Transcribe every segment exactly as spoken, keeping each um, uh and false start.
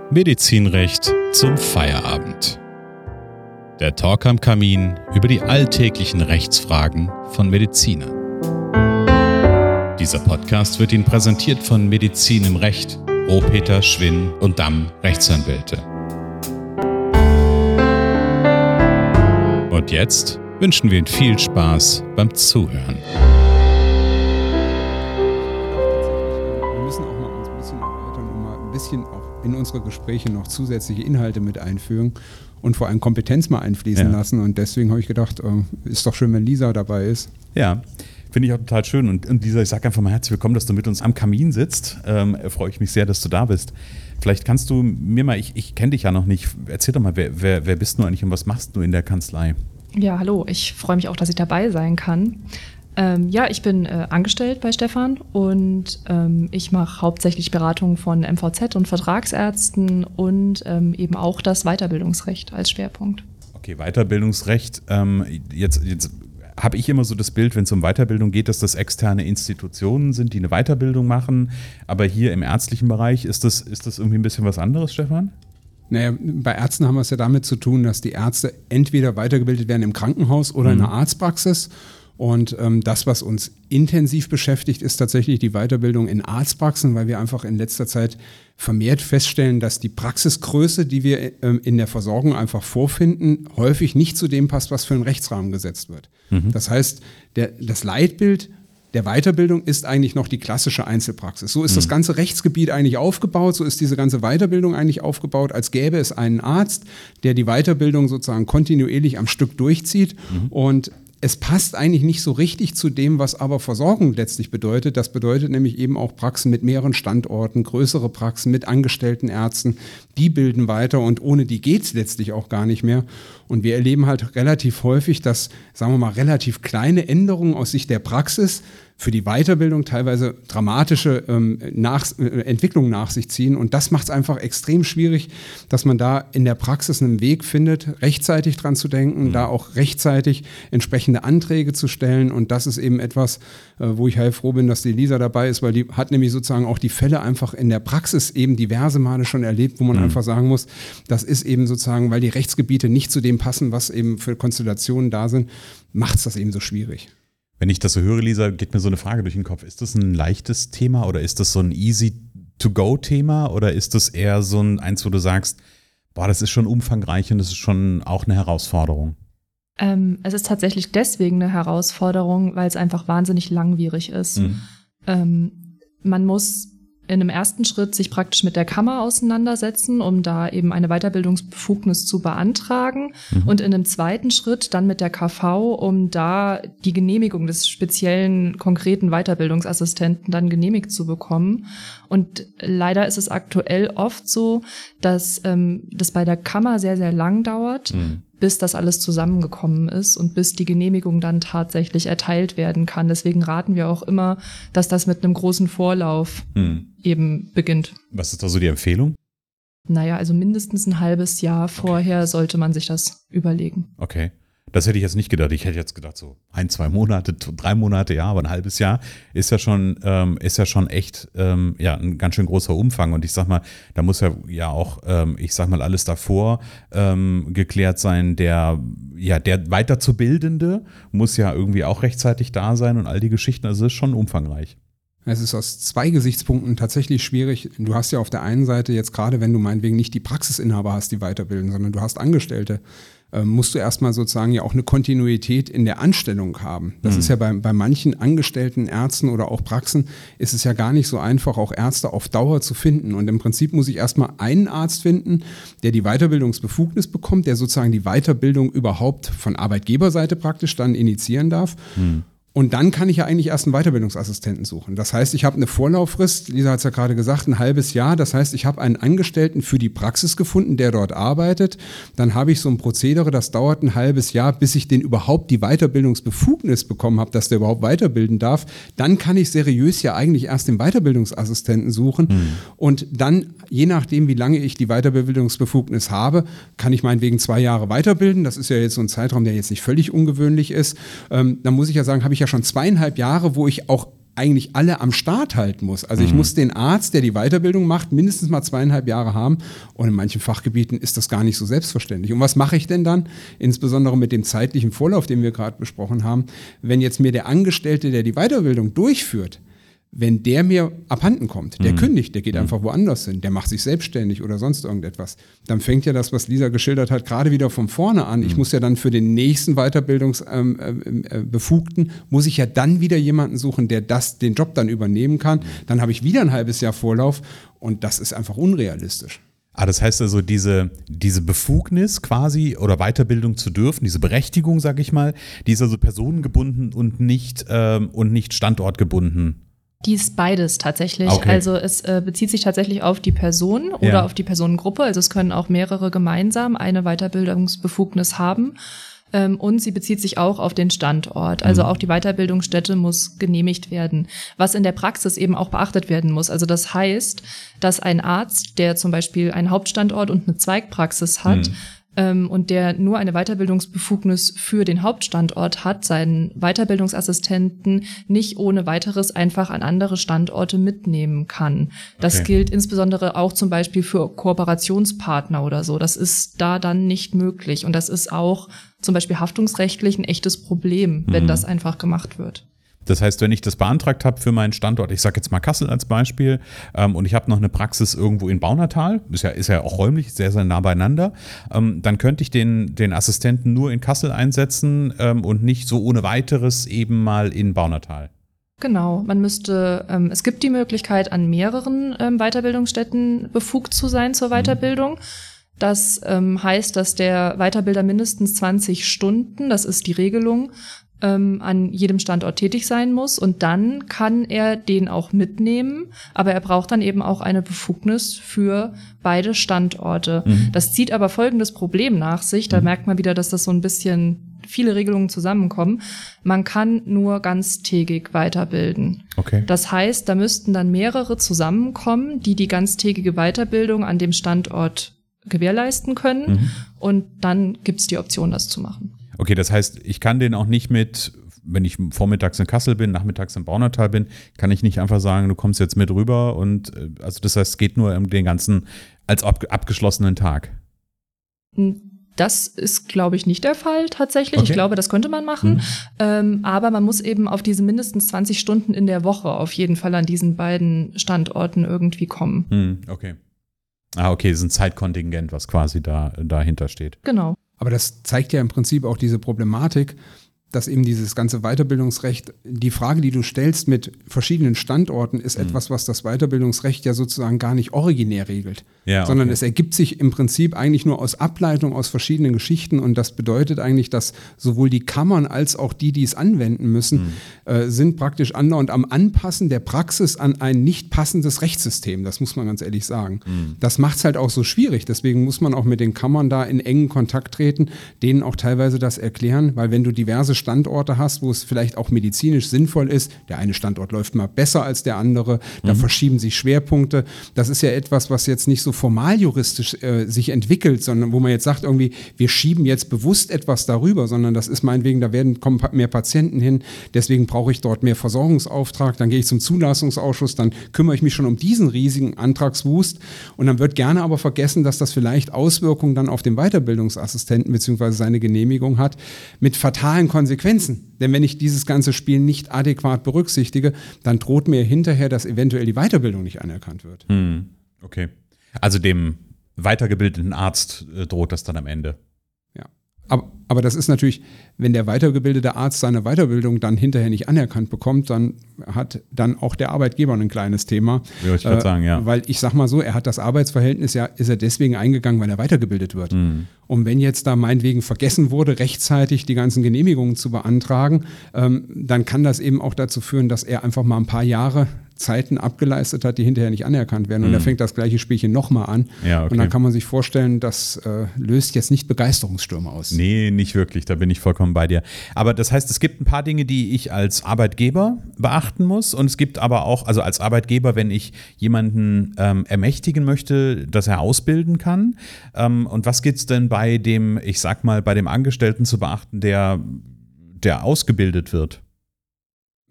Medizinrecht zum Feierabend. Der Talk am Kamin über die alltäglichen Rechtsfragen von Medizinern. Dieser Podcast wird Ihnen präsentiert von Medizin im Recht, Rohpeter, Schwinn und Damm Rechtsanwälte. Und jetzt wünschen wir Ihnen viel Spaß beim Zuhören. Wir müssen auch mal uns ein bisschen erweitern und mal ein bisschen auch in unsere Gespräche noch zusätzliche Inhalte mit einfügen und vor allem Kompetenz mal einfließen ja. lassen. Und deswegen habe ich gedacht, äh, ist doch schön, wenn Lisa dabei ist. Ja, finde ich auch total schön. Und, und Lisa, ich sage einfach mal herzlich willkommen, dass du mit uns am Kamin sitzt. Ähm, freue ich mich sehr, dass du da bist. Vielleicht kannst du mir mal, ich, ich kenne dich ja noch nicht, erzähl doch mal, wer, wer, wer bist du eigentlich und was machst du in der Kanzlei? Ja, hallo, ich freue mich auch, dass ich dabei sein kann. Ähm, ja, ich bin äh, angestellt bei Stefan und ähm, ich mache hauptsächlich Beratung von M V Z und Vertragsärzten und ähm, eben auch das Weiterbildungsrecht als Schwerpunkt. Okay, Weiterbildungsrecht. Ähm, jetzt jetzt habe ich immer so das Bild, wenn es um Weiterbildung geht, dass das externe Institutionen sind, die eine Weiterbildung machen. Aber hier im ärztlichen Bereich, ist das, ist das irgendwie ein bisschen was anderes, Stefan? Naja, bei Ärzten haben wir es ja damit zu tun, dass die Ärzte entweder weitergebildet werden im Krankenhaus oder mhm. in der Arztpraxis. Und ähm, das, was uns intensiv beschäftigt, ist tatsächlich die Weiterbildung in Arztpraxen, weil wir einfach in letzter Zeit vermehrt feststellen, dass die Praxisgröße, die wir ähm, in der Versorgung einfach vorfinden, häufig nicht zu dem passt, was für einen Rechtsrahmen gesetzt wird. Mhm. Das heißt, der, das Leitbild der Weiterbildung ist eigentlich noch die klassische Einzelpraxis. So ist mhm. das ganze Rechtsgebiet eigentlich aufgebaut, so ist diese ganze Weiterbildung eigentlich aufgebaut, als gäbe es einen Arzt, der die Weiterbildung sozusagen kontinuierlich am Stück durchzieht mhm. und es passt eigentlich nicht so richtig zu dem, was aber Versorgung letztlich bedeutet. Das bedeutet nämlich eben auch Praxen mit mehreren Standorten, größere Praxen mit angestellten Ärzten, die bilden weiter und ohne die geht es letztlich auch gar nicht mehr. Und wir erleben halt relativ häufig, dass, sagen wir mal, relativ kleine Änderungen aus Sicht der Praxis für die Weiterbildung teilweise dramatische ähm, nach, äh, Entwicklungen nach sich ziehen. Und das macht es einfach extrem schwierig, dass man da in der Praxis einen Weg findet, rechtzeitig dran zu denken, mhm. da auch rechtzeitig entsprechende Anträge zu stellen. Und das ist eben etwas, äh, wo ich heilfroh bin, dass die Lisa dabei ist, weil die hat nämlich sozusagen auch die Fälle einfach in der Praxis eben diverse Male schon erlebt, wo man mhm. einfach sagen muss, das ist eben sozusagen, weil die Rechtsgebiete nicht zu dem passen, was eben für Konstellationen da sind, macht es das eben so schwierig. Wenn ich das so höre, Lisa, geht mir so eine Frage durch den Kopf. Ist das ein leichtes Thema oder ist das so ein easy-to-go-Thema oder ist das eher so ein eins, wo du sagst, boah, das ist schon umfangreich und das ist schon auch eine Herausforderung? Ähm, es ist tatsächlich deswegen eine Herausforderung, weil es einfach wahnsinnig langwierig ist. Mhm. Ähm, man muss in einem ersten Schritt sich praktisch mit der Kammer auseinandersetzen, um da eben eine Weiterbildungsbefugnis zu beantragen. Mhm. Und in einem zweiten Schritt dann mit der K V, um da die Genehmigung des speziellen, konkreten Weiterbildungsassistenten dann genehmigt zu bekommen. Und leider ist es aktuell oft so, dass ähm, das bei der Kammer sehr, sehr lang dauert, mhm. bis das alles zusammengekommen ist und bis die Genehmigung dann tatsächlich erteilt werden kann. Deswegen raten wir auch immer, dass das mit einem großen Vorlauf mhm. eben beginnt. Was ist da so die Empfehlung? Naja, also mindestens ein halbes Jahr vorher okay. sollte man sich das überlegen. Okay. Das hätte ich jetzt nicht gedacht. Ich hätte jetzt gedacht, so ein, zwei Monate, drei Monate, ja, aber ein halbes Jahr ist ja schon, ähm, ist ja schon echt, ähm, ja, ein ganz schön großer Umfang. Und ich sag mal, da muss ja, ja auch, ähm, ich sag mal, alles davor ähm, geklärt sein. Der, ja, der Weiterzubildende muss ja irgendwie auch rechtzeitig da sein und all die Geschichten. Also es ist schon umfangreich. Es ist aus zwei Gesichtspunkten tatsächlich schwierig. Du hast ja auf der einen Seite jetzt gerade, wenn du meinetwegen nicht die Praxisinhaber hast, die weiterbilden, sondern du hast Angestellte, äh, musst du erstmal sozusagen ja auch eine Kontinuität in der Anstellung haben. Das mhm. ist ja bei, bei manchen angestellten Ärzten oder auch Praxen ist es ja gar nicht so einfach, auch Ärzte auf Dauer zu finden. Und im Prinzip muss ich erstmal einen Arzt finden, der die Weiterbildungsbefugnis bekommt, der sozusagen die Weiterbildung überhaupt von Arbeitgeberseite praktisch dann initiieren darf. Mhm. Und dann kann ich ja eigentlich erst einen Weiterbildungsassistenten suchen. Das heißt, ich habe eine Vorlauffrist, Lisa hat es ja gerade gesagt, ein halbes Jahr. Das heißt, ich habe einen Angestellten für die Praxis gefunden, der dort arbeitet. Dann habe ich so ein Prozedere, das dauert ein halbes Jahr, bis ich den überhaupt die Weiterbildungsbefugnis bekommen habe, dass der überhaupt weiterbilden darf. Dann kann ich seriös ja eigentlich erst den Weiterbildungsassistenten suchen. Mhm. Und dann, je nachdem, wie lange ich die Weiterbildungsbefugnis habe, kann ich meinetwegen zwei Jahre weiterbilden. Das ist ja jetzt so ein Zeitraum, der jetzt nicht völlig ungewöhnlich ist. Ähm, dann muss ich ja sagen, habe ich ja schon zweieinhalb Jahre, wo ich auch eigentlich alle am Start halten muss. Also ich mhm. muss den Arzt, der die Weiterbildung macht, mindestens mal zweieinhalb Jahre haben und in manchen Fachgebieten ist das gar nicht so selbstverständlich. Und was mache ich denn dann, insbesondere mit dem zeitlichen Vorlauf, den wir gerade besprochen haben, wenn jetzt mir der Angestellte, der die Weiterbildung durchführt, wenn der mir abhanden kommt, der mhm. kündigt, der geht mhm. einfach woanders hin, der macht sich selbstständig oder sonst irgendetwas, dann fängt ja das, was Lisa geschildert hat, gerade wieder von vorne an. Mhm. Ich muss ja dann für den nächsten Weiterbildungsbefugten, ähm, äh, muss ich ja dann wieder jemanden suchen, der das, den Job dann übernehmen kann. Dann habe ich wieder ein halbes Jahr Vorlauf und das ist einfach unrealistisch. Ah, das heißt also, diese, diese Befugnis quasi oder Weiterbildung zu dürfen, diese Berechtigung, sag ich mal, die ist also personengebunden und nicht, ähm, und nicht standortgebunden. Die ist beides tatsächlich. Okay. Also es äh, bezieht sich tatsächlich auf die Person oder ja. auf die Personengruppe. Also es können auch mehrere gemeinsam eine Weiterbildungsbefugnis haben. Ähm, und sie bezieht sich auch auf den Standort. Also mhm. auch die Weiterbildungsstätte muss genehmigt werden, was in der Praxis eben auch beachtet werden muss. Also das heißt, dass ein Arzt, der zum Beispiel einen Hauptstandort und eine Zweigpraxis hat, mhm. und der nur eine Weiterbildungsbefugnis für den Hauptstandort hat, seinen Weiterbildungsassistenten nicht ohne weiteres einfach an andere Standorte mitnehmen kann. Das okay. gilt insbesondere auch zum Beispiel für Kooperationspartner oder so. Das ist da dann nicht möglich. Und das ist auch zum Beispiel haftungsrechtlich ein echtes Problem, wenn mhm. das einfach gemacht wird. Das heißt, wenn ich das beantragt habe für meinen Standort, ich sage jetzt mal Kassel als Beispiel, ähm, und ich habe noch eine Praxis irgendwo in Baunatal, ist ja, ist ja auch räumlich sehr, sehr nah beieinander, ähm, dann könnte ich den, den Assistenten nur in Kassel einsetzen ähm, und nicht so ohne weiteres eben mal in Baunatal. Genau, man müsste, ähm, es gibt die Möglichkeit, an mehreren ähm, Weiterbildungsstätten befugt zu sein zur Weiterbildung. Mhm. Das ähm, heißt, dass der Weiterbilder mindestens zwanzig Stunden, das ist die Regelung, ähm, an jedem Standort tätig sein muss und dann kann er den auch mitnehmen, aber er braucht dann eben auch eine Befugnis für beide Standorte. Mhm. Das zieht aber folgendes Problem nach sich, da mhm. merkt man wieder, dass das so ein bisschen viele Regelungen zusammenkommen. Man kann nur ganztägig weiterbilden. Okay. Das heißt, da müssten dann mehrere zusammenkommen, die die ganztägige Weiterbildung an dem Standort gewährleisten können mhm. und dann gibt's die Option, das zu machen. Okay, das heißt, ich kann den auch nicht mit, wenn ich vormittags in Kassel bin, nachmittags in Baunatal bin, kann ich nicht einfach sagen, du kommst jetzt mit rüber und also das heißt, es geht nur um den ganzen als ab, abgeschlossenen Tag. Das ist, glaube ich, nicht der Fall tatsächlich. Okay. Ich glaube, das könnte man machen. Mhm. Ähm, aber man muss eben auf diese mindestens zwanzig Stunden in der Woche auf jeden Fall an diesen beiden Standorten irgendwie kommen. Mhm, okay. Ah, okay, das ist ein Zeitkontingent, was quasi da dahinter steht. Genau. Aber das zeigt ja im Prinzip auch diese Problematik, dass eben dieses ganze Weiterbildungsrecht, die Frage, die du stellst mit verschiedenen Standorten, ist mhm. etwas, was das Weiterbildungsrecht ja sozusagen gar nicht originär regelt, ja, sondern okay. es ergibt sich im Prinzip eigentlich nur aus Ableitung aus verschiedenen Geschichten und das bedeutet eigentlich, dass sowohl die Kammern als auch die, die es anwenden müssen, mhm. äh, sind praktisch andauernd am Anpassen der Praxis an ein nicht passendes Rechtssystem, das muss man ganz ehrlich sagen. Mhm. Das macht es halt auch so schwierig, deswegen muss man auch mit den Kammern da in engen Kontakt treten, denen auch teilweise das erklären, weil wenn du diverse Standorte hast, wo es vielleicht auch medizinisch sinnvoll ist. Der eine Standort läuft mal besser als der andere, da mhm. verschieben sich Schwerpunkte. Das ist ja etwas, was jetzt nicht so formal juristisch äh, sich entwickelt, sondern wo man jetzt sagt irgendwie, wir schieben jetzt bewusst etwas darüber, sondern das ist meinetwegen, da werden kommen mehr Patienten hin, deswegen brauche ich dort mehr Versorgungsauftrag, dann gehe ich zum Zulassungsausschuss, dann kümmere ich mich schon um diesen riesigen Antragswust und dann wird gerne aber vergessen, dass das vielleicht Auswirkungen dann auf den Weiterbildungsassistenten bzw. seine Genehmigung hat, mit fatalen Konsequenzen. Denn wenn ich dieses ganze Spiel nicht adäquat berücksichtige, dann droht mir hinterher, dass eventuell die Weiterbildung nicht anerkannt wird. Hm, okay. Also dem weitergebildeten Arzt äh, droht das dann am Ende. Ja. Aber, aber das ist natürlich, wenn der weitergebildete Arzt seine Weiterbildung dann hinterher nicht anerkannt bekommt, dann hat dann auch der Arbeitgeber ein kleines Thema. Ja, ich würde äh, sagen, ja. Weil ich sag mal so, er hat das Arbeitsverhältnis ja, ist er deswegen eingegangen, weil er weitergebildet wird. Mhm. Und wenn jetzt da meinetwegen vergessen wurde, rechtzeitig die ganzen Genehmigungen zu beantragen, ähm, dann kann das eben auch dazu führen, dass er einfach mal ein paar Jahre Zeiten abgeleistet hat, die hinterher nicht anerkannt werden. Und mhm. da fängt das gleiche Spielchen nochmal an. Ja, okay. Und dann kann man sich vorstellen, das äh, löst jetzt nicht Begeisterungsstürme aus. Nee, nicht wirklich, da bin ich vollkommen bei dir. Aber das heißt, es gibt ein paar Dinge, die ich als Arbeitgeber beachten muss. Und es gibt aber auch, also als Arbeitgeber, wenn ich jemanden ähm, ermächtigen möchte, dass er ausbilden kann. Ähm, und was gibt es denn bei dem, ich sag mal, bei dem Angestellten zu beachten, der, der ausgebildet wird?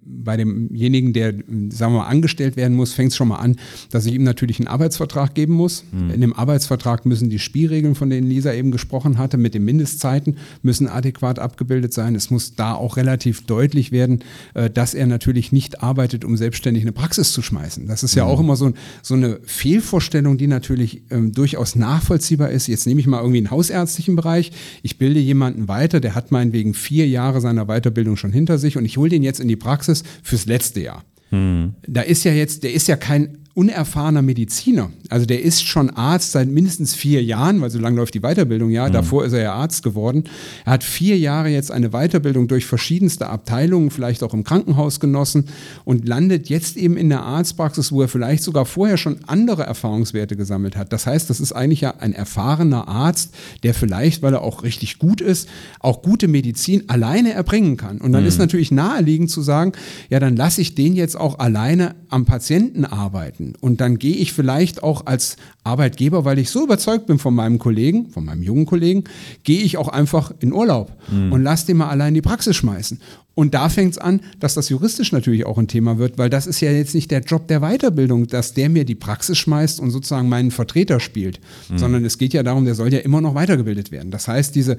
bei demjenigen, der, sagen wir mal, angestellt werden muss, fängt es schon mal an, dass ich ihm natürlich einen Arbeitsvertrag geben muss. Mhm. In dem Arbeitsvertrag müssen die Spielregeln, von denen Lisa eben gesprochen hatte, mit den Mindestzeiten, müssen adäquat abgebildet sein. Es muss da auch relativ deutlich werden, dass er natürlich nicht arbeitet, um selbstständig eine Praxis zu schmeißen. Das ist ja mhm. auch immer so, so eine Fehlvorstellung, die natürlich ähm, durchaus nachvollziehbar ist. Jetzt nehme ich mal irgendwie einen hausärztlichen Bereich. Ich bilde jemanden weiter, der hat meinetwegen vier Jahre seiner Weiterbildung schon hinter sich und ich hole den jetzt in die Praxis fürs letzte Jahr. Mhm. Da ist ja jetzt, der ist ja kein unerfahrener Mediziner. Also der ist schon Arzt seit mindestens vier Jahren, weil so lange läuft die Weiterbildung ja. Mhm. Davor ist er ja Arzt geworden. Er hat vier Jahre jetzt eine Weiterbildung durch verschiedenste Abteilungen, vielleicht auch im Krankenhaus genossen und landet jetzt eben in der Arztpraxis, wo er vielleicht sogar vorher schon andere Erfahrungswerte gesammelt hat. Das heißt, das ist eigentlich ja ein erfahrener Arzt, der vielleicht, weil er auch richtig gut ist, auch gute Medizin alleine erbringen kann. Und dann mhm. ist natürlich naheliegend zu sagen, ja, dann lasse ich den jetzt auch alleine am Patienten arbeiten. Und dann gehe ich vielleicht auch als Arbeitgeber, weil ich so überzeugt bin von meinem Kollegen, von meinem jungen Kollegen, gehe ich auch einfach in Urlaub mhm. und lasse den mal allein die Praxis schmeißen. Und da fängt es an, dass das juristisch natürlich auch ein Thema wird, weil das ist ja jetzt nicht der Job der Weiterbildung, dass der mir die Praxis schmeißt und sozusagen meinen Vertreter spielt, mhm. sondern es geht ja darum, der soll ja immer noch weitergebildet werden. Das heißt, diese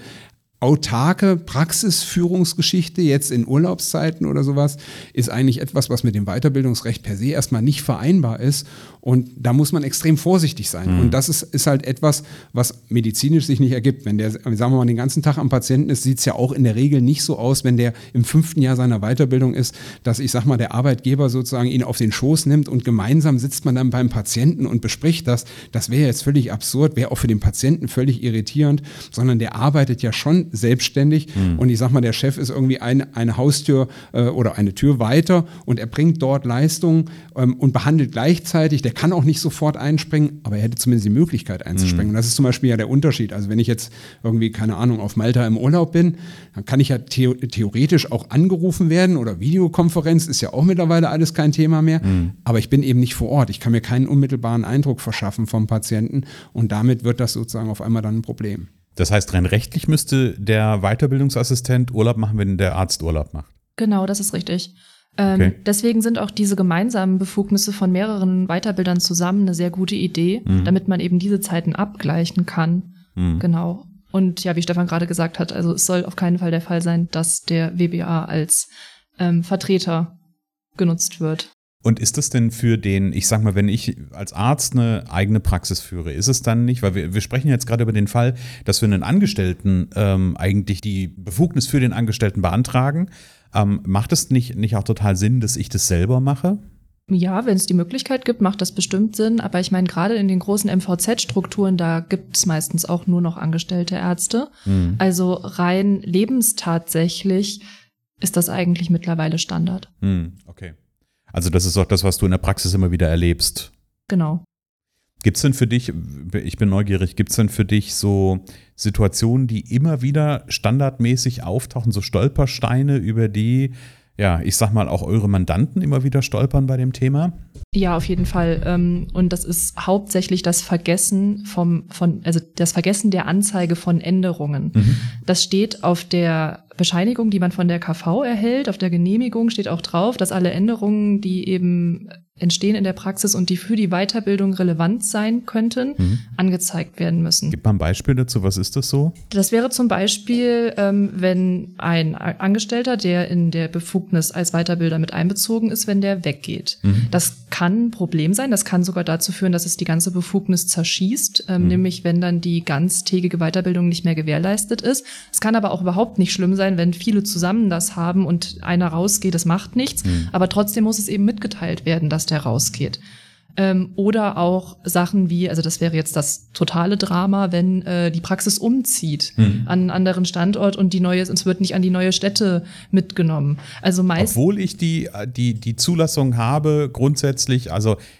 autarke Praxisführungsgeschichte jetzt in Urlaubszeiten oder sowas ist eigentlich etwas, was mit dem Weiterbildungsrecht per se erstmal nicht vereinbar ist und da muss man extrem vorsichtig sein. Mhm. Und das ist, ist halt etwas, was medizinisch sich nicht ergibt. Wenn der, sagen wir mal, den ganzen Tag am Patienten ist, sieht es ja auch in der Regel nicht so aus, wenn der im fünften Jahr seiner Weiterbildung ist, dass ich sag mal, der Arbeitgeber sozusagen ihn auf den Schoß nimmt und gemeinsam sitzt man dann beim Patienten und bespricht das. Das wäre jetzt völlig absurd, wäre auch für den Patienten völlig irritierend, sondern der arbeitet ja schon selbstständig mhm. und ich sag mal, der Chef ist irgendwie ein, eine Haustür äh, oder eine Tür weiter und er bringt dort Leistungen ähm, und behandelt gleichzeitig, der kann auch nicht sofort einspringen, aber er hätte zumindest die Möglichkeit einzuspringen. Mhm. Und das ist zum Beispiel ja der Unterschied. Also wenn ich jetzt irgendwie, keine Ahnung, auf Malta im Urlaub bin, dann kann ich ja the- theoretisch auch angerufen werden oder Videokonferenz, ist ja auch mittlerweile alles kein Thema mehr, mhm. aber ich bin eben nicht vor Ort. Ich kann mir keinen unmittelbaren Eindruck verschaffen vom Patienten und damit wird das sozusagen auf einmal dann ein Problem. Das heißt, rein rechtlich müsste der Weiterbildungsassistent Urlaub machen, wenn der Arzt Urlaub macht. Genau, das ist richtig. Ähm, okay. Deswegen sind auch diese gemeinsamen Befugnisse von mehreren Weiterbildern zusammen eine sehr gute Idee, mhm. damit man eben diese Zeiten abgleichen kann. Mhm. Genau. Und ja, wie Stefan gerade gesagt hat, also es soll auf keinen Fall der Fall sein, dass der W B A als ähm, Vertreter genutzt wird. Und ist das denn für den, ich sag mal, wenn ich als Arzt eine eigene Praxis führe, ist es dann nicht, weil wir, wir sprechen jetzt gerade über den Fall, dass wir einen Angestellten ähm, eigentlich die Befugnis für den Angestellten beantragen. Ähm, macht es nicht, nicht auch total Sinn, dass ich das selber mache? Ja, wenn es die Möglichkeit gibt, macht das bestimmt Sinn. Aber ich meine, gerade in den großen M V Z-Strukturen, da gibt es meistens auch nur noch angestellte Ärzte. Mhm. Also rein lebenstatsächlich ist das eigentlich mittlerweile Standard. Mhm, okay. Also das ist auch das, was du in der Praxis immer wieder erlebst. Genau. Gibt es denn für dich, ich bin neugierig, gibt es denn für dich so Situationen, die immer wieder standardmäßig auftauchen, so Stolpersteine, über die, ja, ich sag mal, auch eure Mandanten immer wieder stolpern bei dem Thema? Ja, auf jeden Fall. Und das ist hauptsächlich das Vergessen vom, von, also das Vergessen der Anzeige von Änderungen. Mhm. Das steht auf der Bescheinigung, die man von der K V erhält, auf der Genehmigung steht auch drauf, dass alle Änderungen, die eben entstehen in der Praxis und die für die Weiterbildung relevant sein könnten, mhm. angezeigt werden müssen. Gib mal ein Beispiel dazu, was ist das so? Das wäre zum Beispiel, ähm, wenn ein Angestellter, der in der Befugnis als Weiterbilder mit einbezogen ist, wenn der weggeht. Mhm. Das kann ein Problem sein, das kann sogar dazu führen, dass es die ganze Befugnis zerschießt, ähm, mhm. nämlich wenn dann die ganztägige Weiterbildung nicht mehr gewährleistet ist. Es kann aber auch überhaupt nicht schlimm sein, wenn viele zusammen das haben und einer rausgeht, das macht nichts, mhm. aber trotzdem muss es eben mitgeteilt werden, dass der rausgeht. Ähm, oder auch Sachen wie, also das wäre jetzt das totale Drama, wenn äh, die Praxis umzieht mhm. an einen anderen Standort und die neue, es wird nicht an die neue Stätte mitgenommen. Also meist, obwohl ich die, die, die Zulassung habe, grundsätzlich, also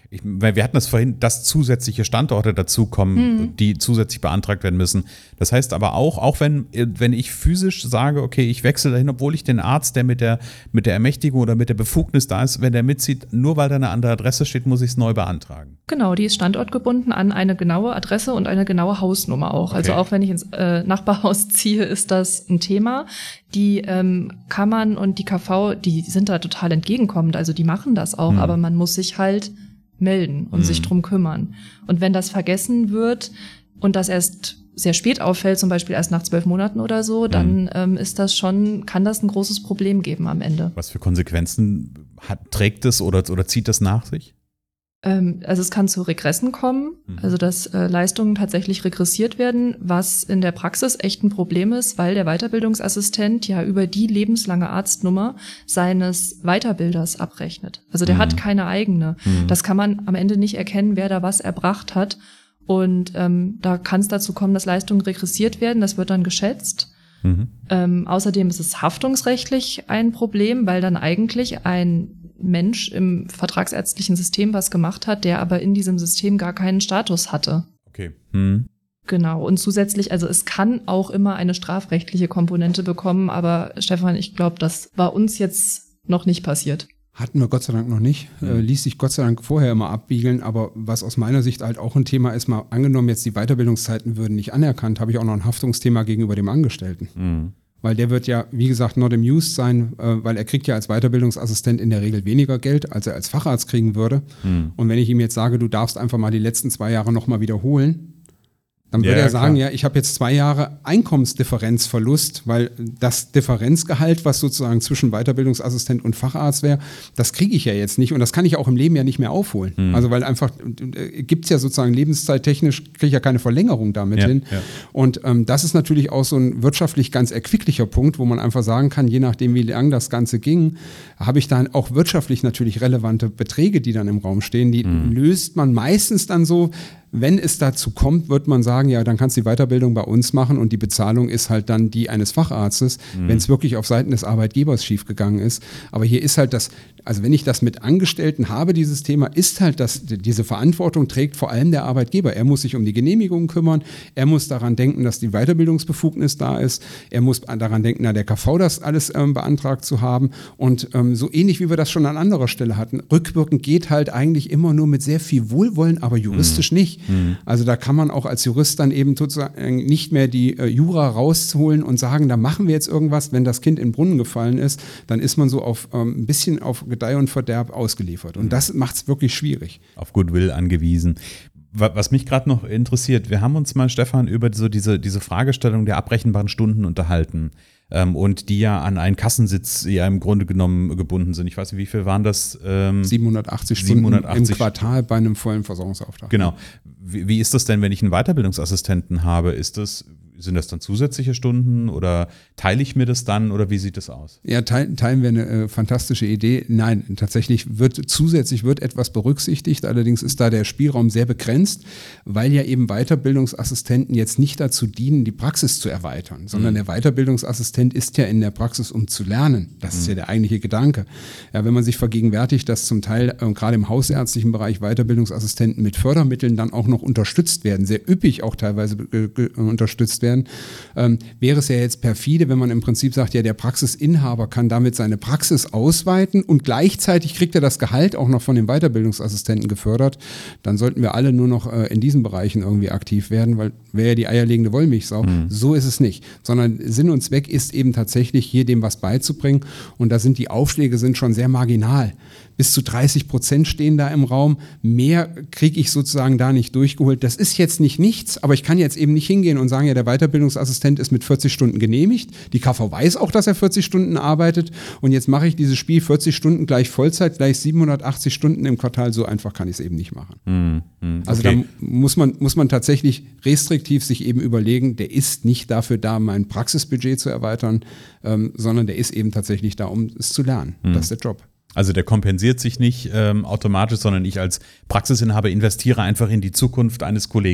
ich, weil wir hatten das vorhin, dass zusätzliche Standorte dazukommen, mhm. die zusätzlich beantragt werden müssen. Das heißt aber auch, auch wenn, wenn ich physisch sage, okay, ich wechsle dahin, obwohl ich den Arzt, der mit der, mit der Ermächtigung oder mit der Befugnis da ist, wenn der mitzieht, nur weil da eine andere Adresse steht, muss ich es neu beantragen. Genau, die ist standortgebunden an eine genaue Adresse und eine genaue Hausnummer auch. Okay. Also auch wenn ich ins äh, Nachbarhaus ziehe, ist das ein Thema. Die ähm, Kammern und die K V, die sind da total entgegenkommend, also die machen das auch, mhm. aber man muss sich halt melden und mhm. sich drum kümmern. Und wenn das vergessen wird und das erst sehr spät auffällt, zum Beispiel erst nach zwölf Monaten oder so, dann mhm. ähm, ist das schon, kann das ein großes Problem geben am Ende. Was für Konsequenzen hat, trägt es oder, oder zieht das nach sich? Ähm, also es kann zu Regressen kommen, mhm. also dass äh, Leistungen tatsächlich regressiert werden, was in der Praxis echt ein Problem ist, weil der Weiterbildungsassistent ja über die lebenslange Arztnummer seines Weiterbilders abrechnet. Also der mhm. hat keine eigene. Mhm. Das kann man am Ende nicht erkennen, wer da was erbracht hat. Und ähm, da kann es dazu kommen, dass Leistungen regressiert werden. Das wird dann geschätzt. Mhm. Ähm, außerdem ist es haftungsrechtlich ein Problem, weil dann eigentlich ein Mensch im vertragsärztlichen System was gemacht hat, der aber in diesem System gar keinen Status hatte. Okay. Mhm. Genau. Und zusätzlich, also es kann auch immer eine strafrechtliche Komponente bekommen, aber Stefan, ich glaube, das war uns jetzt noch nicht passiert. Hatten wir Gott sei Dank noch nicht. Äh, ließ sich Gott sei Dank vorher immer abbiegeln. Aber was aus meiner Sicht halt auch ein Thema ist, mal angenommen jetzt die Weiterbildungszeiten würden nicht anerkannt, habe ich auch noch ein Haftungsthema gegenüber dem Angestellten. Mhm. Weil der wird ja, wie gesagt, not amused sein, äh, weil er kriegt ja als Weiterbildungsassistent in der Regel weniger Geld, als er als Facharzt kriegen würde. Mhm. Und wenn ich ihm jetzt sage, du darfst einfach mal die letzten zwei Jahre nochmal wiederholen, dann würde ja, er sagen, klar. ja, ich habe jetzt zwei Jahre Einkommensdifferenzverlust, weil das Differenzgehalt, was sozusagen zwischen Weiterbildungsassistent und Facharzt wäre, das kriege ich ja jetzt nicht und das kann ich auch im Leben ja nicht mehr aufholen. Mhm. Also weil einfach, äh, gibt es ja sozusagen lebenszeittechnisch, kriege ich ja keine Verlängerung damit ja, hin. Ja. Und ähm, das ist natürlich auch so ein wirtschaftlich ganz erquicklicher Punkt, wo man einfach sagen kann, je nachdem wie lang das Ganze ging, habe ich dann auch wirtschaftlich natürlich relevante Beträge, die dann im Raum stehen. Die mhm. löst man meistens dann so, wenn es dazu kommt, wird man sagen, ja, dann kannst du die Weiterbildung bei uns machen und die Bezahlung ist halt dann die eines Facharztes, mhm. wenn es wirklich auf Seiten des Arbeitgebers schiefgegangen ist. Aber hier ist halt das, also wenn ich das mit Angestellten habe, dieses Thema, ist halt das, diese Verantwortung trägt vor allem der Arbeitgeber. Er muss sich um die Genehmigungen kümmern, er muss daran denken, dass die Weiterbildungsbefugnis da ist, er muss daran denken, na, der K V das alles ähm, beantragt zu haben und ähm, so ähnlich wie wir das schon an anderer Stelle hatten. Rückwirkend geht halt eigentlich immer nur mit sehr viel Wohlwollen, aber juristisch mhm. nicht. Also da kann man auch als Jurist dann eben sozusagen nicht mehr die äh, Jura rausholen und sagen, da machen wir jetzt irgendwas, wenn das Kind in den Brunnen gefallen ist, dann ist man so auf ähm, ein bisschen auf Gedeih und Verderb ausgeliefert. Und das macht es wirklich schwierig. Auf Goodwill angewiesen. Was mich gerade noch interessiert, wir haben uns mal, Stefan, über so diese, diese Fragestellung der abrechenbaren Stunden unterhalten. Ähm, und die ja an einen Kassensitz ja im Grunde genommen gebunden sind. Ich weiß nicht, wie viel waren das? Ähm, siebenhundertachtzig Stunden siebenhundertachtzig im Quartal bei einem vollen Versorgungsauftrag. Genau. Wie, wie ist das denn, wenn ich einen Weiterbildungsassistenten habe? Ist das, sind das dann zusätzliche Stunden oder teile ich mir das dann oder wie sieht das aus? Ja, teilen, teilen wir eine äh, fantastische Idee. Nein, tatsächlich wird zusätzlich wird etwas berücksichtigt. Allerdings ist da der Spielraum sehr begrenzt, weil ja eben Weiterbildungsassistenten jetzt nicht dazu dienen, die Praxis zu erweitern, sondern mhm. der Weiterbildungsassistent ist ja in der Praxis, um zu lernen. Das mhm. ist ja der eigentliche Gedanke. Ja, wenn man sich vergegenwärtigt, dass zum Teil äh, gerade im hausärztlichen Bereich Weiterbildungsassistenten mit Fördermitteln dann auch noch unterstützt werden, sehr üppig auch teilweise äh, äh, unterstützt werden, ähm, wäre es ja jetzt perfide, wenn man im Prinzip sagt, ja, der Praxisinhaber kann damit seine Praxis ausweiten und gleichzeitig kriegt er das Gehalt auch noch von dem Weiterbildungsassistenten gefördert. Dann sollten wir alle nur noch äh, in diesen Bereichen irgendwie aktiv werden, weil wäre ja die eierlegende Wollmilchsau. Mhm. So ist es nicht, sondern Sinn und Zweck ist eben tatsächlich hier dem was beizubringen und da sind die Aufschläge sind schon sehr marginal. Bis zu dreißig Prozent stehen da im Raum. Mehr kriege ich sozusagen da nicht durchgeholt. Das ist jetzt nicht nichts, aber ich kann jetzt eben nicht hingehen und sagen, ja, der Weiterbildungsassistent ist mit vierzig Stunden genehmigt. Die K V weiß auch, dass er vierzig Stunden arbeitet und jetzt mache ich dieses Spiel vierzig Stunden gleich Vollzeit, gleich siebenhundertachtzig Stunden im Quartal. So einfach kann ich es eben nicht machen. Mhm, mh, also okay. Da muss man, muss man tatsächlich restriktiv sich eben überlegen, der ist nicht dafür da, mein Praxisbudget zu erweitern, ähm, sondern der ist eben tatsächlich da, um es zu lernen. Mhm. Das ist der Job. Also der kompensiert sich nicht ähm, automatisch, sondern ich als Praxisinhaber investiere einfach in die Zukunft eines Kollegen.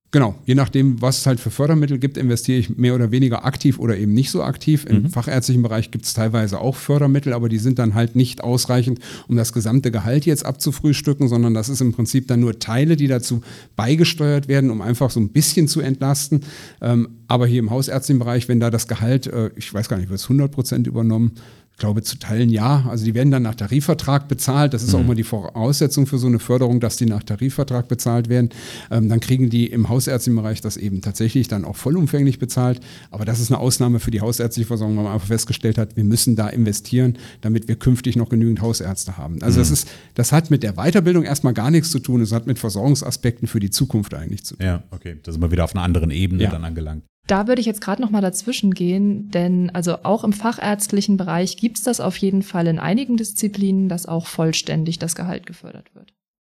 Genau, je nachdem, was es halt für Fördermittel gibt, investiere ich mehr oder weniger aktiv oder eben nicht so aktiv. Im mhm. fachärztlichen Bereich gibt es teilweise auch Fördermittel, aber die sind dann halt nicht ausreichend, um das gesamte Gehalt jetzt abzufrühstücken, sondern das ist im Prinzip dann nur Teile, die dazu beigesteuert werden, um einfach so ein bisschen zu entlasten. Ähm, aber hier im hausärztlichen Bereich, wenn da das Gehalt, äh, ich weiß gar nicht, wird es hundert Prozent übernommen? Ich glaube, zu Teilen ja. Also die werden dann nach Tarifvertrag bezahlt. Das ist mhm. auch mal die Voraussetzung für so eine Förderung, dass die nach Tarifvertrag bezahlt werden. Ähm, dann kriegen die im hausärztlichen Bereich das eben tatsächlich dann auch vollumfänglich bezahlt. Aber das ist eine Ausnahme für die hausärztliche Versorgung, weil man einfach festgestellt hat, wir müssen da investieren, damit wir künftig noch genügend Hausärzte haben. Also mhm. das ist, das hat mit der Weiterbildung erstmal gar nichts zu tun. Es hat mit Versorgungsaspekten für die Zukunft eigentlich zu tun. Ja, okay. Da sind wir wieder auf einer anderen Ebene ja. dann angelangt. Da würde ich jetzt gerade noch mal dazwischen gehen, denn also auch im fachärztlichen Bereich gibt es das auf jeden Fall in einigen Disziplinen, dass auch vollständig das Gehalt gefördert wird.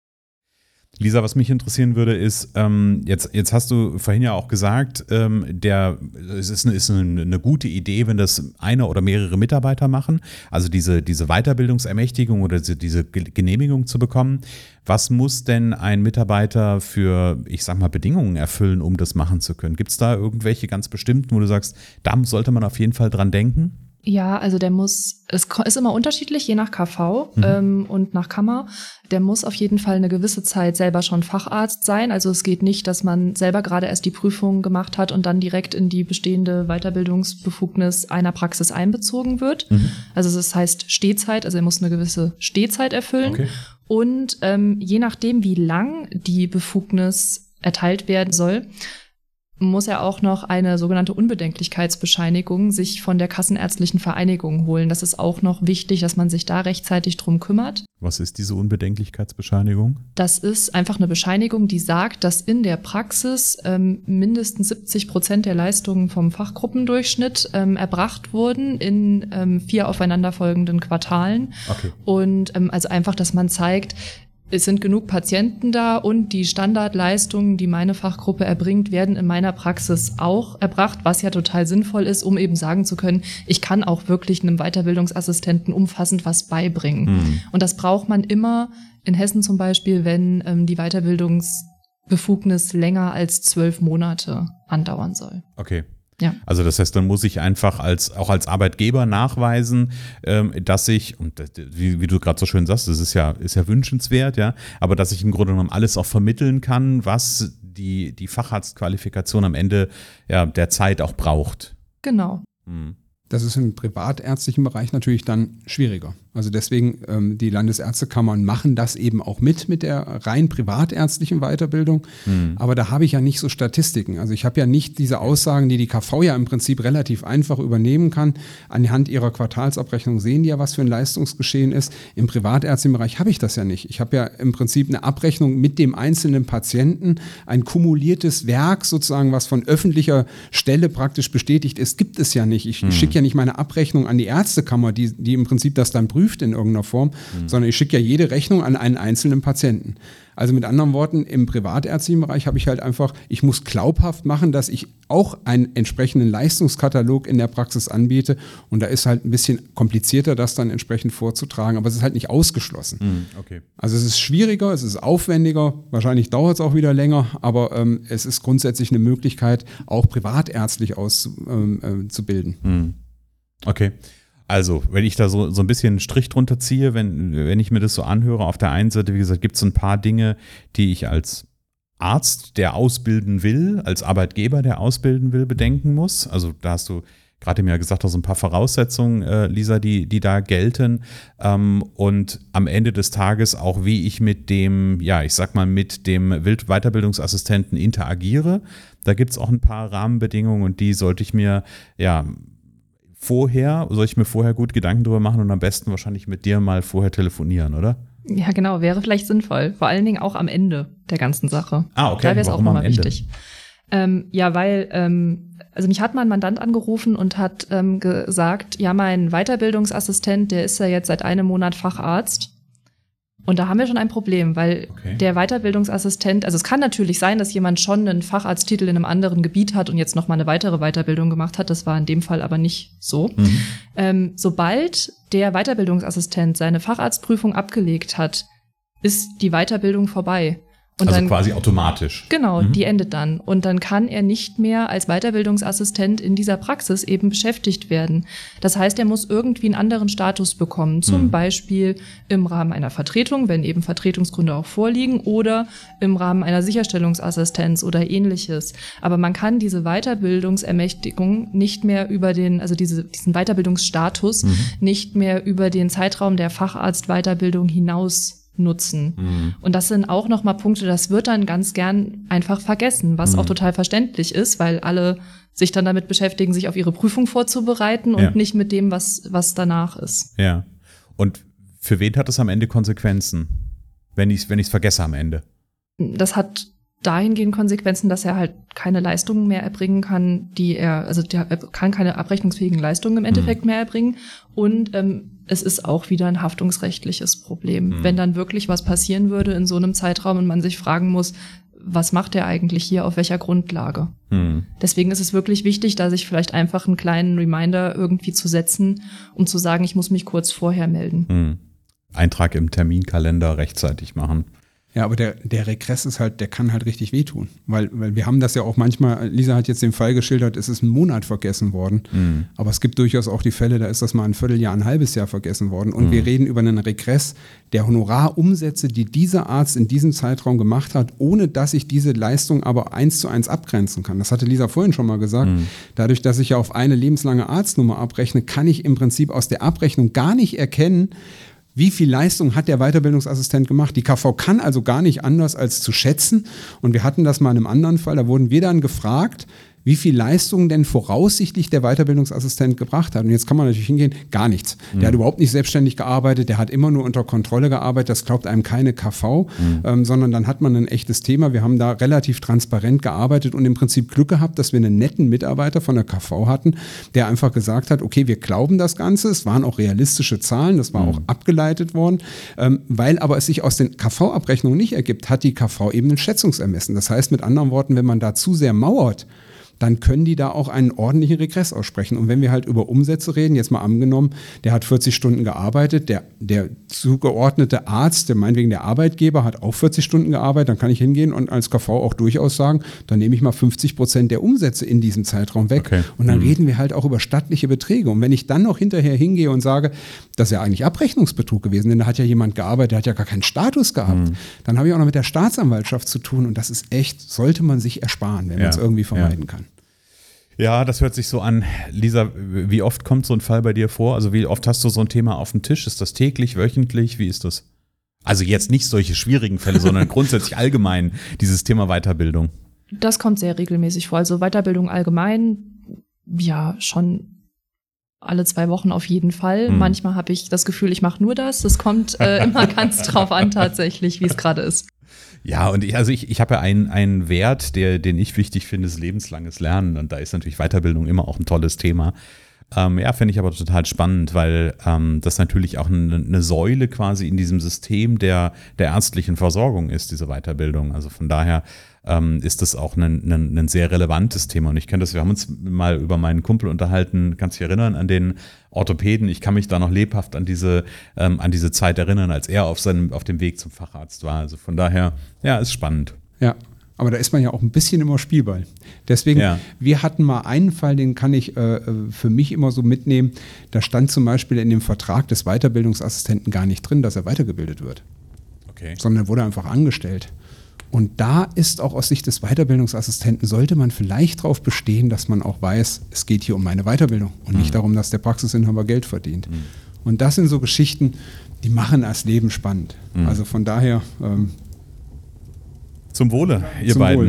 Lisa, was mich interessieren würde, ist, ähm, jetzt, jetzt hast du vorhin ja auch gesagt, ähm, der, es ist, eine, ist eine, eine gute Idee, wenn das einer oder mehrere Mitarbeiter machen, also diese, diese Weiterbildungsermächtigung oder diese, diese Genehmigung zu bekommen. Was muss denn ein Mitarbeiter für, ich sag mal, Bedingungen erfüllen, um das machen zu können? Gibt es da irgendwelche ganz bestimmten, wo du sagst, da sollte man auf jeden Fall dran denken? Ja, also der muss, es ist immer unterschiedlich, je nach K V mhm. ähm, und nach Kammer. Der muss auf jeden Fall eine gewisse Zeit selber schon Facharzt sein. Also es geht nicht, dass man selber gerade erst die Prüfung gemacht hat und dann direkt in die bestehende Weiterbildungsbefugnis einer Praxis einbezogen wird. Mhm. Also das heißt Stehzeit, also er muss eine gewisse Stehzeit erfüllen. Okay. Und ähm, je nachdem, wie lang die Befugnis erteilt werden soll, muss er auch noch eine sogenannte Unbedenklichkeitsbescheinigung sich von der Kassenärztlichen Vereinigung holen. Das ist auch noch wichtig, dass man sich da rechtzeitig drum kümmert. Was ist diese Unbedenklichkeitsbescheinigung? Das ist einfach eine Bescheinigung, die sagt, dass in der Praxis ähm, mindestens siebzig Prozent der Leistungen vom Fachgruppendurchschnitt ähm, erbracht wurden in ähm, vier aufeinanderfolgenden Quartalen. Okay. Und ähm, also einfach, dass man zeigt, es sind genug Patienten da und die Standardleistungen, die meine Fachgruppe erbringt, werden in meiner Praxis auch erbracht, was ja total sinnvoll ist, um eben sagen zu können, ich kann auch wirklich einem Weiterbildungsassistenten umfassend was beibringen. Mhm. Und das braucht man immer in Hessen zum Beispiel, wenn ähm, die Weiterbildungsbefugnis länger als zwölf Monate andauern soll. Okay. Ja. Also das heißt, dann muss ich einfach als auch als Arbeitgeber nachweisen, ähm, dass ich, und das, wie, wie du gerade so schön sagst, das ist ja, ist ja wünschenswert, ja, aber dass ich im Grunde genommen alles auch vermitteln kann, was die, die Facharztqualifikation am Ende ja, der Zeit auch braucht. Genau. Hm. Das ist im privatärztlichen Bereich natürlich dann schwieriger. Also deswegen, ähm, die Landesärztekammern machen das eben auch mit, mit der rein privatärztlichen Weiterbildung. Mhm. Aber da habe ich ja nicht so Statistiken. Also ich habe ja nicht diese Aussagen, die die K V ja im Prinzip relativ einfach übernehmen kann. Anhand ihrer Quartalsabrechnung sehen die ja, was für ein Leistungsgeschehen ist. Im privatärztlichen Bereich habe ich das ja nicht. Ich habe ja im Prinzip eine Abrechnung mit dem einzelnen Patienten, ein kumuliertes Werk sozusagen, was von öffentlicher Stelle praktisch bestätigt ist, gibt es ja nicht. Ich mhm. schicke ja nicht meine Abrechnung an die Ärztekammer, die, die im Prinzip das dann prüft in irgendeiner Form, mhm. sondern ich schicke ja jede Rechnung an einen einzelnen Patienten. Also mit anderen Worten, im privatärztlichen Bereich habe ich halt einfach, ich muss glaubhaft machen, dass ich auch einen entsprechenden Leistungskatalog in der Praxis anbiete und da ist halt ein bisschen komplizierter, das dann entsprechend vorzutragen, aber es ist halt nicht ausgeschlossen. Mhm, okay. Also es ist schwieriger, es ist aufwendiger, wahrscheinlich dauert es auch wieder länger, aber ähm, es ist grundsätzlich eine Möglichkeit, auch privatärztlich auszubilden. Ähm, äh, mhm. Okay. Also, wenn ich da so, so ein bisschen einen Strich drunter ziehe, wenn, wenn ich mir das so anhöre, auf der einen Seite, wie gesagt, gibt es ein paar Dinge, die ich als Arzt, der ausbilden will, als Arbeitgeber, der ausbilden will, bedenken muss. Also da hast du gerade mir ja gesagt, auch so ein paar Voraussetzungen, äh, Lisa, die, die da gelten. Ähm, und am Ende des Tages auch, wie ich mit dem, ja, ich sag mal, mit dem Weiterbildungsassistenten interagiere. Da gibt es auch ein paar Rahmenbedingungen und die sollte ich mir, ja, vorher, soll ich mir vorher gut Gedanken drüber machen und am besten wahrscheinlich mit dir mal vorher telefonieren, oder? Ja, genau, wäre vielleicht sinnvoll. Vor allen Dingen auch am Ende der ganzen Sache. Ah, okay. Da wäre es auch immer wichtig. Ähm, ja, weil, ähm, also mich hat mal ein Mandant angerufen und hat ähm, gesagt, ja, mein Weiterbildungsassistent, der ist ja jetzt seit einem Monat Facharzt. Und da haben wir schon ein Problem, weil okay. der Weiterbildungsassistent, also es kann natürlich sein, dass jemand schon einen Facharzttitel in einem anderen Gebiet hat und jetzt noch mal eine weitere Weiterbildung gemacht hat. Das war in dem Fall aber nicht so. Mhm. Ähm, sobald der Weiterbildungsassistent seine Facharztprüfung abgelegt hat, ist die Weiterbildung vorbei. Und also dann, quasi automatisch. Genau, Mhm. die endet dann. Und dann kann er nicht mehr als Weiterbildungsassistent in dieser Praxis eben beschäftigt werden. Das heißt, er muss irgendwie einen anderen Status bekommen. Zum Mhm. Beispiel im Rahmen einer Vertretung, wenn eben Vertretungsgründe auch vorliegen, oder im Rahmen einer Sicherstellungsassistenz oder ähnliches. Aber man kann diese Weiterbildungsermächtigung nicht mehr über den, also diese, diesen Weiterbildungsstatus Mhm. nicht mehr über den Zeitraum der Facharztweiterbildung hinaus nutzen. Mhm. Und das sind auch nochmal Punkte, das wird dann ganz gern einfach vergessen, was Mhm. auch total verständlich ist, weil alle sich dann damit beschäftigen, sich auf ihre Prüfung vorzubereiten und Ja. nicht mit dem, was, was danach ist. Ja. Und für wen hat es am Ende Konsequenzen, wenn ich es wenn ich's vergesse am Ende? Das hat dahingehend Konsequenzen, dass er halt keine Leistungen mehr erbringen kann, die er, also der kann keine abrechnungsfähigen Leistungen im Endeffekt Mhm. mehr erbringen. Und ähm, es ist auch wieder ein haftungsrechtliches Problem. Mhm. Wenn dann wirklich was passieren würde in so einem Zeitraum und man sich fragen muss, was macht er eigentlich hier, auf welcher Grundlage? Mhm. Deswegen ist es wirklich wichtig, da sich vielleicht einfach einen kleinen Reminder irgendwie zu setzen, um zu sagen, ich muss mich kurz vorher melden. Mhm. Eintrag im Terminkalender rechtzeitig machen. Ja, aber der, der Regress ist halt, der kann halt richtig wehtun. Weil, weil wir haben das ja auch manchmal, Lisa hat jetzt den Fall geschildert, es ist ein Monat vergessen worden. Mhm. Aber es gibt durchaus auch die Fälle, da ist das mal ein Vierteljahr, ein halbes Jahr vergessen worden. Und Mhm. wir reden über einen Regress der Honorarumsätze, die dieser Arzt in diesem Zeitraum gemacht hat, ohne dass ich diese Leistung aber eins zu eins abgrenzen kann. Das hatte Lisa vorhin schon mal gesagt. Mhm. Dadurch, dass ich ja auf eine lebenslange Arztnummer abrechne, kann ich im Prinzip aus der Abrechnung gar nicht erkennen, wie viel Leistung hat der Weiterbildungsassistent gemacht? Die K V kann also gar nicht anders als zu schätzen. Und wir hatten das mal in einem anderen Fall, da wurden wir dann gefragt, wie viel Leistung denn voraussichtlich der Weiterbildungsassistent gebracht hat. Und jetzt kann man natürlich hingehen, gar nichts. Der Mhm. hat überhaupt nicht selbstständig gearbeitet, der hat immer nur unter Kontrolle gearbeitet, das glaubt einem keine K V, Mhm. ähm, sondern dann hat man ein echtes Thema. Wir haben da relativ transparent gearbeitet und im Prinzip Glück gehabt, dass wir einen netten Mitarbeiter von der K V hatten, der einfach gesagt hat, okay, wir glauben das Ganze, es waren auch realistische Zahlen, das war Mhm. auch abgeleitet worden, ähm, weil aber es sich aus den K V-Abrechnungen nicht ergibt, hat die K V eben ein Schätzungsermessen. Das heißt mit anderen Worten, wenn man da zu sehr mauert, dann können die da auch einen ordentlichen Regress aussprechen. Und wenn wir halt über Umsätze reden, jetzt mal angenommen, der hat vierzig Stunden gearbeitet, der, der zugeordnete Arzt, der meinetwegen der Arbeitgeber, hat auch vierzig Stunden gearbeitet, dann kann ich hingehen und als K V auch durchaus sagen, dann nehme ich mal fünfzig Prozent der Umsätze in diesem Zeitraum weg. Okay. Und dann Mhm. reden wir halt auch über stattliche Beträge. Und wenn ich dann noch hinterher hingehe und sage, das ist ja eigentlich Abrechnungsbetrug gewesen, denn da hat ja jemand gearbeitet, der hat ja gar keinen Status gehabt, Mhm. dann habe ich auch noch mit der Staatsanwaltschaft zu tun. Und das ist echt, sollte man sich ersparen, wenn Ja. man es irgendwie vermeiden Ja. kann. Ja, das hört sich so an. Lisa, wie oft kommt so ein Fall bei dir vor? Also wie oft hast du so ein Thema auf dem Tisch? Ist das täglich, wöchentlich? Wie ist das? Also jetzt nicht solche schwierigen Fälle, sondern grundsätzlich allgemein dieses Thema Weiterbildung. Das kommt sehr regelmäßig vor. Also Weiterbildung allgemein, ja, schon alle zwei Wochen auf jeden Fall. Mhm. Manchmal habe ich das Gefühl, ich mache nur das. Es kommt äh, immer ganz drauf an tatsächlich, wie es gerade ist. Ja, und ich, also ich, ich habe ja einen, einen Wert, der, den ich wichtig finde, ist lebenslanges Lernen. Und da ist natürlich Weiterbildung immer auch ein tolles Thema. Ähm, ja, finde ich aber total spannend, weil ähm, das natürlich auch eine, eine Säule quasi in diesem System der, der ärztlichen Versorgung ist, diese Weiterbildung. Also von daher ähm, ist das auch ein, ein, ein sehr relevantes Thema. Und ich kenne das, wir haben uns mal über meinen Kumpel unterhalten, kannst du dich erinnern, an den Orthopäden. Ich kann mich da noch lebhaft an diese, ähm, an diese Zeit erinnern, als er auf, seinem, auf dem Weg zum Facharzt war. Also von daher, ja, ist spannend. Ja, aber da ist man ja auch ein bisschen immer Spielball. Deswegen, Ja. wir hatten mal einen Fall, den kann ich äh, für mich immer so mitnehmen. Da stand zum Beispiel in dem Vertrag des Weiterbildungsassistenten gar nicht drin, dass er weitergebildet wird, Okay. sondern wurde einfach angestellt. Und da ist auch aus Sicht des Weiterbildungsassistenten, sollte man vielleicht darauf bestehen, dass man auch weiß, es geht hier um eine Weiterbildung und nicht darum, dass der Praxisinhaber Geld verdient. Mhm. Und das sind so Geschichten, die machen das Leben spannend. Mhm. Also von daher, ähm, Zum Wohle, ihr Zum beiden. Wohl.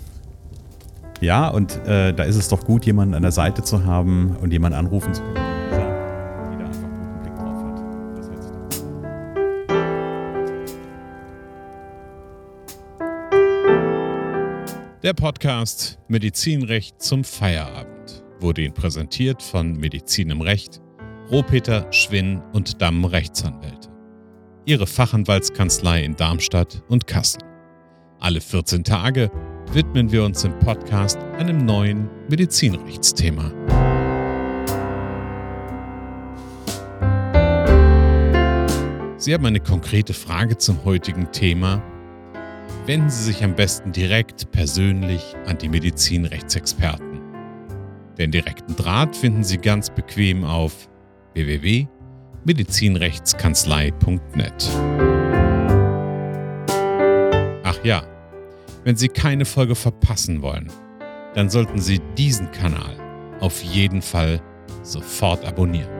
Ja, und äh, da ist es doch gut, jemanden an der Seite zu haben und jemanden anrufen zu können, die da die da einfach einen guten Blick drauf hat. Das hört sich doch gut. Der Podcast Medizinrecht zum Feierabend wurde Ihnen präsentiert von Medizin im Recht, Rohpeter, Schwinn und Damm Rechtsanwälte. Ihre Fachanwaltskanzlei in Darmstadt und Kassel. Alle vierzehn Tage widmen wir uns im Podcast einem neuen Medizinrechtsthema. Sie haben eine konkrete Frage zum heutigen Thema? wenden Sie sich am besten direkt persönlich an die Medizinrechtsexperten. Den direkten Draht finden Sie ganz bequem auf w w w punkt medizinrechtskanzlei punkt net. Ach ja, wenn Sie keine Folge verpassen wollen, dann sollten Sie diesen Kanal auf jeden Fall sofort abonnieren.